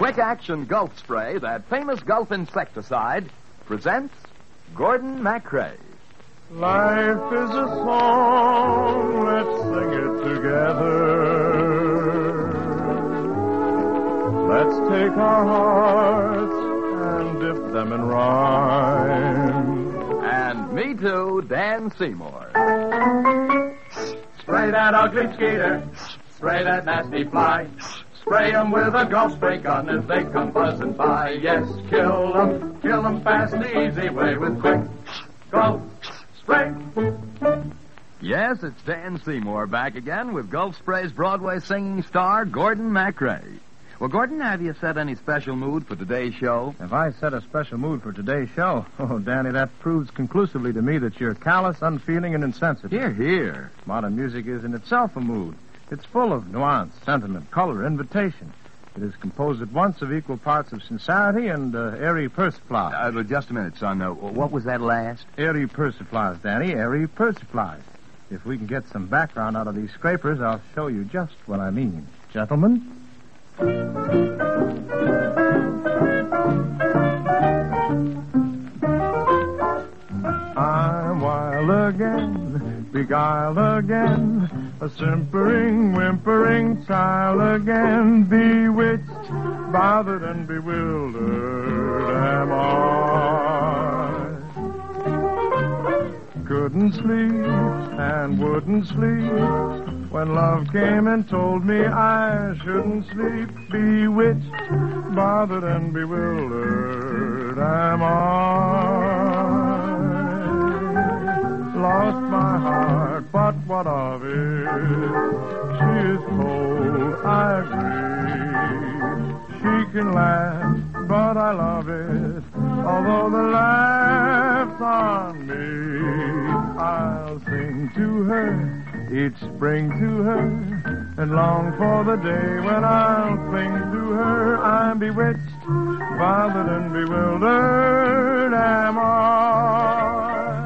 Quick Action Gulf Spray, that famous Gulf insecticide, presents Gordon MacRae. Life is a song, let's sing it together. Let's take our hearts and dip them in rhyme. And me too, Dan Seymour. Spray that ugly skeeter, spray that nasty fly. Spray 'em with a Gulf spray gun as they come buzzing by. Yes, kill 'em fast the easy way with quick Gulf spray. Yes, it's Dan Seymour back again with Gulf Spray's Broadway singing star, Gordon MacRae. Well, Gordon, have you set any special mood for today's show? Have I set a special mood for today's show? Oh, Danny, that proves conclusively to me that you're callous, unfeeling, and insensitive. Hear, hear. Modern music is in itself a mood. It's full of nuance, sentiment, color, invitation. It is composed at once of equal parts of sincerity and airy persiflage. Just a minute, son. What was that last? Airy persiflage, Danny, airy persiflage. If we can get some background out of these scrapers, I'll show you just what I mean. Gentlemen? I'm wild again, beguiled again, a simpering, whimpering child again, bewitched, bothered, and bewildered am I. Couldn't sleep and wouldn't sleep when love came and told me I shouldn't sleep. Bewitched, bothered, and bewildered am I. Lost my heart, but what of it? She is cold, I agree. She can laugh, but I love it. Although the laugh's on me, I'll sing to her, each spring to her, and long for the day when I'll cling to her. I'm bewitched, bothered, and bewildered am I.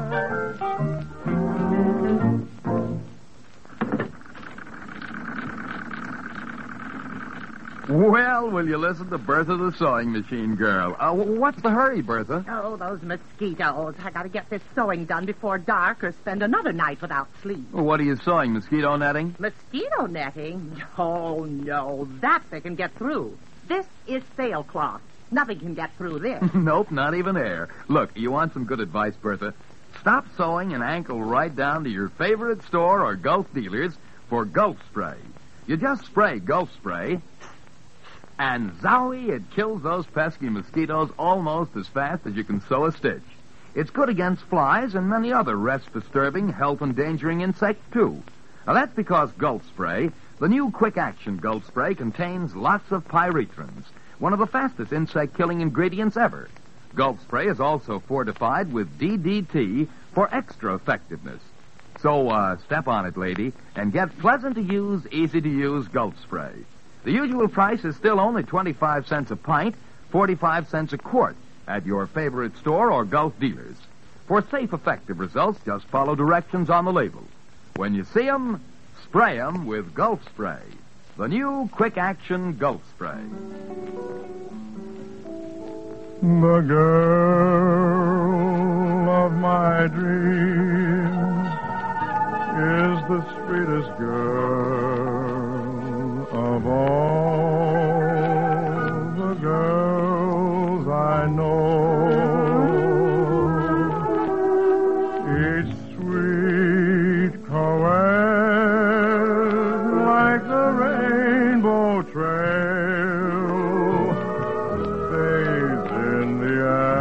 Well, will you listen to Bertha the sewing machine girl? What's the hurry, Bertha? Oh, those mosquitoes. I gotta get this sewing done before dark or spend another night without sleep. Well, what are you sewing, mosquito netting? Mosquito netting? Oh, no. That they can get through. This is sailcloth. Nothing can get through this. Nope, not even air. Look, you want some good advice, Bertha? Stop sewing and ankle right down to your favorite store or Gulf dealers for Gulf Spray. You just spray Gulf Spray, and zowie, it kills those pesky mosquitoes almost as fast as you can sew a stitch. It's good against flies and many other rest-disturbing, health-endangering insects, too. Now, that's because Gulf Spray, the new quick-action Gulf Spray, contains lots of pyrethrins, one of the fastest insect-killing ingredients ever. Gulf Spray is also fortified with DDT for extra effectiveness. So, step on it, lady, and get pleasant-to-use, easy-to-use Gulf Spray. The usual price is still only 25 cents a pint, 45 cents a quart at your favorite store or Gulf dealers. For safe, effective results, just follow directions on the label. When you see 'em, spray 'em with Gulf Spray, the new quick-action Gulf Spray. The girl of my dreams is the sweetest girl of all the girls I know. Each sweet caress like the rainbow trail fades in the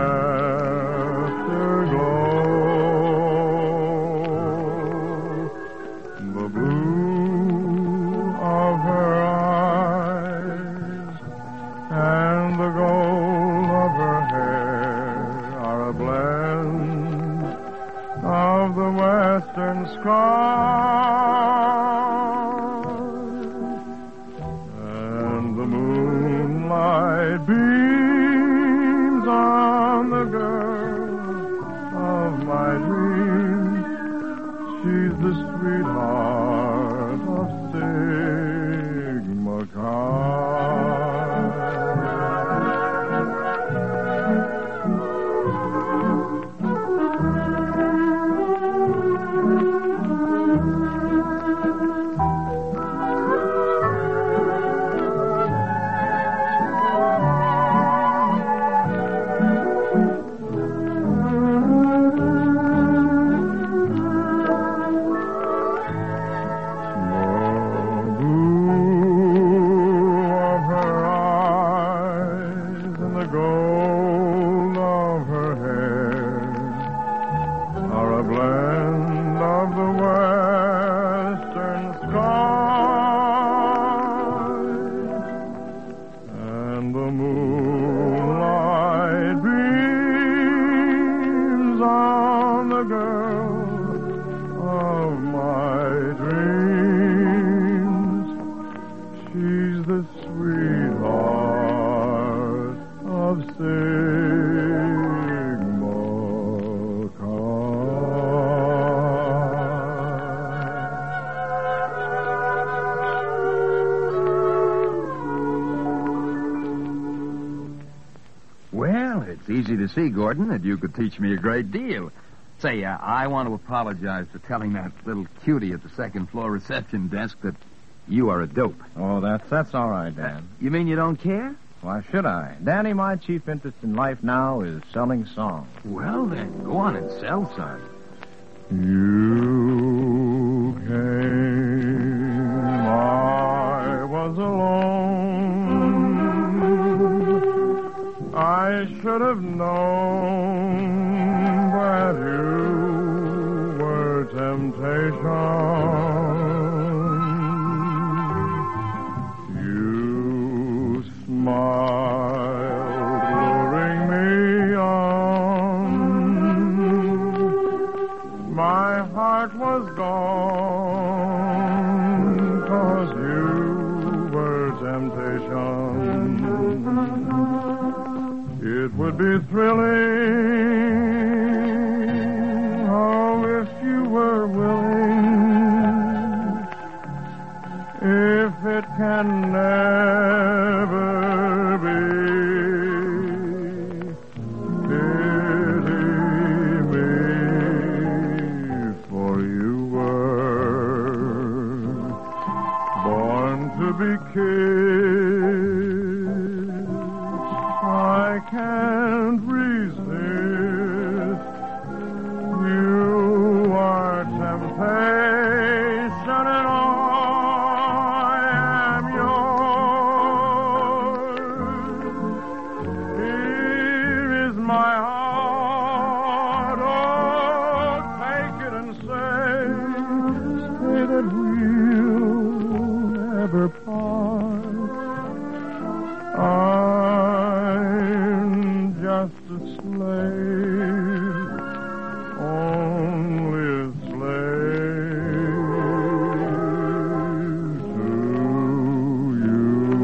afterglow. The blue of her eyes and the gold of her hair are a blend of the western sky, and the moonlight beams on the girl of my dreams. She's the sweetheart of Sigma Chi. Well, it's easy to see, Gordon, that you could teach me a great deal. Say, I want to apologize for telling that little cutie at the second-floor reception desk that you are a dope. Oh, that's all right, Dan. You mean you don't care? Why should I? Danny, my chief interest in life now is selling songs. Well, then, go on and sell some. You came, I was alone. I should have known that you were temptation. You smiled, luring me on. My heart was gone, 'cause you were temptation. It would be thrilling, oh, if you were willing. If it can never be, pity me, for you were born to be kissed. I can't resist. You are temptation and I am yours. Here is my heart. Oh, take it and say that we'll never part. I'm just a slave, only a slave to you.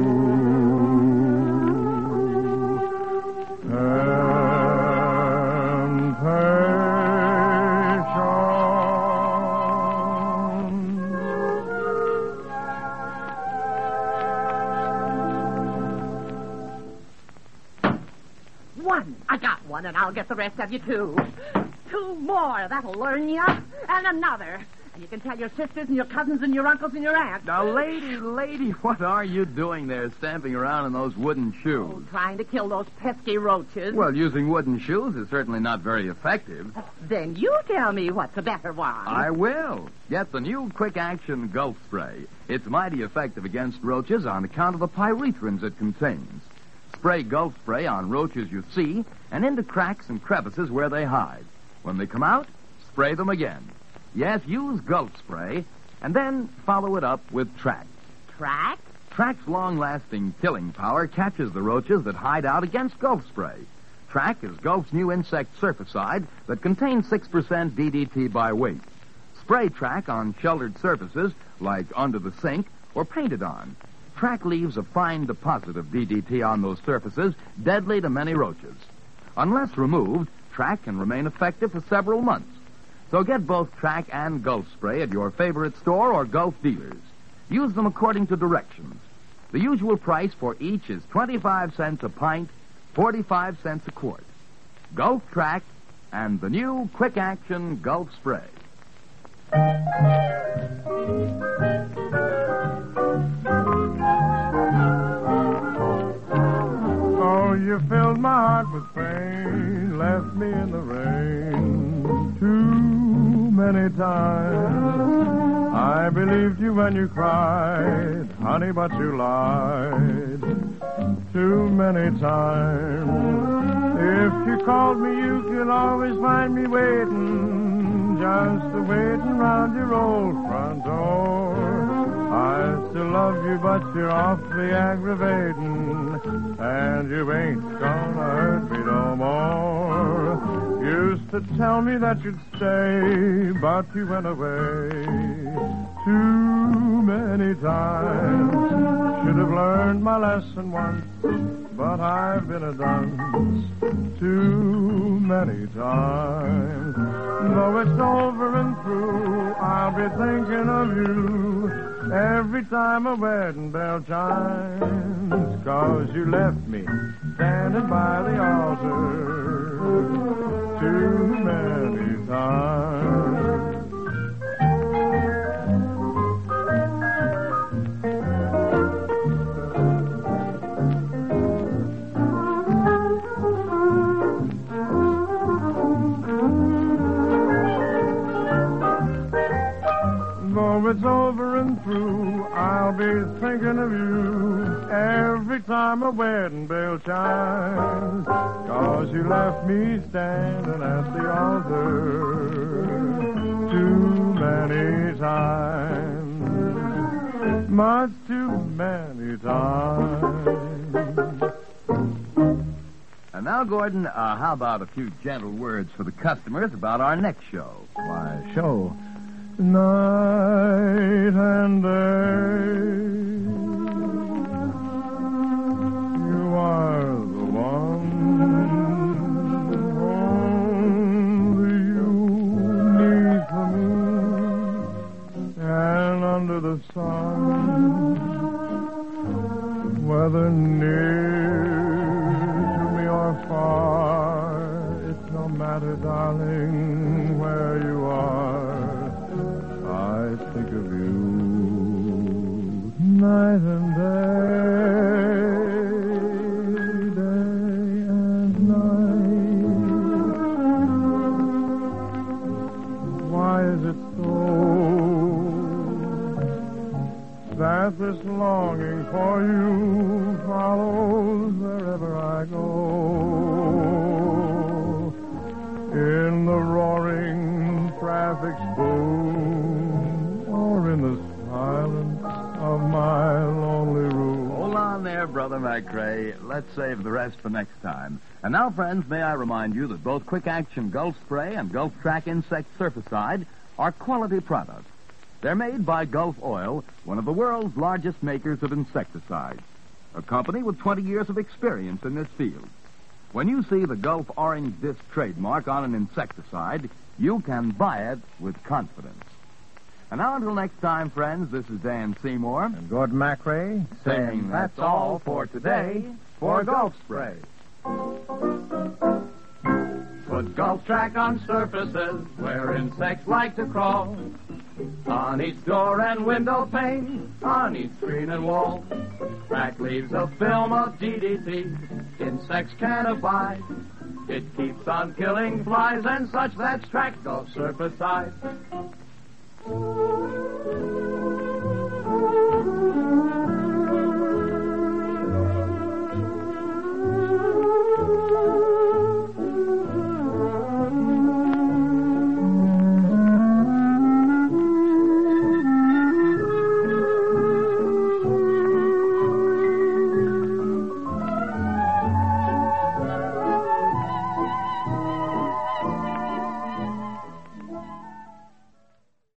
One. I got one, and I'll get the rest of you, too. Two more. That'll learn you. And another. And you can tell your sisters and your cousins and your uncles and your aunts. Now, lady, what are you doing there stamping around in those wooden shoes? Oh, trying to kill those pesky roaches. Well, using wooden shoes is certainly not very effective. Then you tell me what's a better one. I will. Get the new quick-action Gulf Spray. It's mighty effective against roaches on account of the pyrethrins it contains. Spray Gulf Spray on roaches you see and into cracks and crevices where they hide. When they come out, spray them again. Yes, use Gulf Spray, and then follow it up with Track. Track? Track's long-lasting killing power catches the roaches that hide out against Gulf Spray. Track is Gulf's new insect surficide that contains 6% DDT by weight. Spray Track on sheltered surfaces, like under the sink, or painted on. Track leaves a fine deposit of DDT on those surfaces, deadly to many roaches. Unless removed, Track can remain effective for several months. So get both Track and Gulf Spray at your favorite store or Gulf dealers. Use them according to directions. The usual price for each is 25 cents a pint, 45 cents a quart. Gulf Track and the new quick-action Gulf Spray. Oh, you filled my heart with pain, left me in the rain too many times. I believed you when you cried, honey, but you lied too many times. If you called me, you could always find me waiting, just waiting round your old front door. I still love you, but you're awfully aggravating, and you ain't gonna hurt me no more. Used to tell me that you'd stay, but you went away too many times. Should have learned my lesson once, but I've been a dunce too many times. Though it's over and through, I'll be thinking of you every time a wedding bell chimes, 'cause you left me standing by the altar too many times. Though it's over and through, I'll be thinking of you every time a wedding bell chimes, 'cause you left me standing at the altar too many times, much too many times. And now, Gordon, how about a few gentle words for the customers about our next show? My show. Night and day, you are the one, only you need for me, and under the sun, whether near to me or far, it's no matter, darling, where you are. I think of you night and day, day and night. Why is it so that this longing for you follows wherever I go? In the roaring traffic's boom, or in the silence of my lonely room. Hold on there, Brother McRae. Let's save the rest for next time. And now, friends, may I remind you that both Quick Action Gulf Spray and Gulf Track Insect Surficide are quality products. They're made by Gulf Oil, one of the world's largest makers of insecticides, a company with 20 years of experience in this field. When you see the Gulf Orange Disc trademark on an insecticide, you can buy it with confidence. And now until next time, friends, this is Dan Seymour. And Gordon McRae saying that's all for today for Gulf Spray. Put Gulf Track on surfaces where insects like to crawl. On each door and window pane, on each screen and wall. Track leaves a film of DDT insects can't abide. It keeps on killing flies and such, that's Track Gulf Surfacide.